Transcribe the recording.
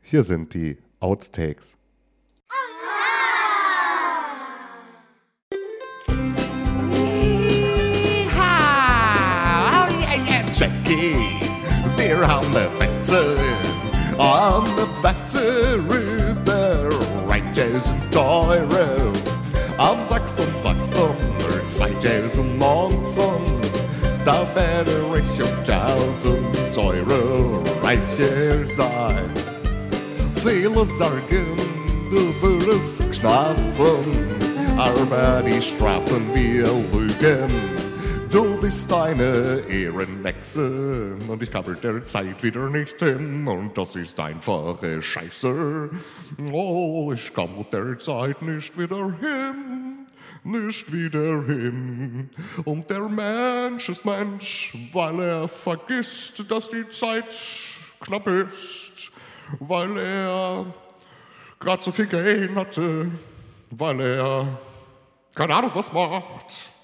Hier sind die Outtakes. Jackie, we're on the Wette rüber, Rangers Teure. Am 6.6.2019, da werde ich um 1000 Euro reicher sein. Viele sagen, du würdest knappen, aber die strafen wir Lügen. Du bist eine Ehrenhexe und ich kann mit der Zeit wieder nicht hin und das ist einfache Scheiße. Oh, ich kann mit der Zeit nicht wieder hin. Und der Mensch ist Mensch, weil er vergisst, dass die Zeit knapp ist, weil er gerade so viel Gain hatte, weil er keine Ahnung was macht.